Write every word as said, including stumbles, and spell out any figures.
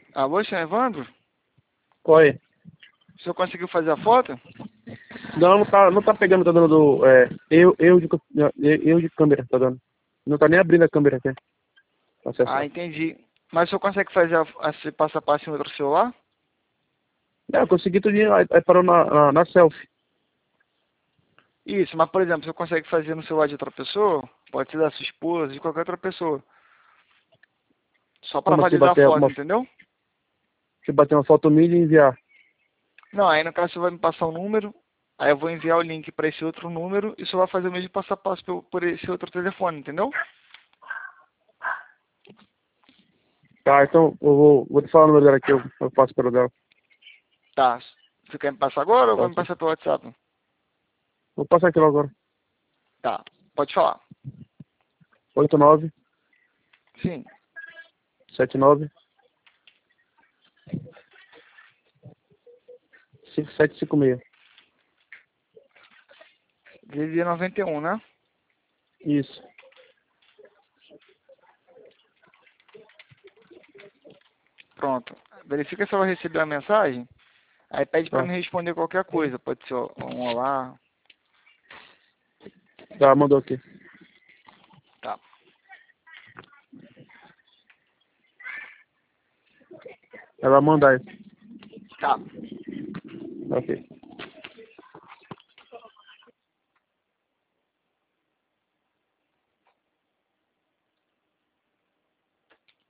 Alô, senhor Evandro? Oi. O senhor conseguiu fazer a foto? Não, não tá, não tá pegando, tá dando do. É, eu, eu, de, eu, eu de câmera, tá dando. Não tá nem abrindo a câmera aqui. Pra Ah, acessar. entendi. Mas o senhor consegue fazer a, a, esse passo a passo em outro celular? Não, eu consegui tudo, aí, aí parou na, na, na selfie. Isso, mas por exemplo, o senhor consegue fazer no celular de outra pessoa? Pode ser da sua esposa, de qualquer outra pessoa. Só para Como assim, validar a bater foto, uma, entendeu? se bater uma foto minha e enviar. Não, aí no caso você vai me passar o número, aí eu vou enviar o link para esse outro número e o senhor vai fazer o mesmo passo a passo por, por esse outro telefone, entendeu? Tá, então eu vou, vou te falar o número dela aqui, eu, eu passo pelo dela. Tá. Você quer me passar agora ou Tá, vai me assim. passar pelo WhatsApp? Vou passar aqui logo agora. Tá. Pode falar. oito nove Sim. sete nove cinco sete cinco seis. D noventa e um, né? Isso. Pronto. Verifica se ela recebeu a mensagem. Aí pede para Tá. me responder qualquer coisa. Pode ser um olá. Tá, mandou aqui. Tá. Ela vai mandar aí. Tá. Ok.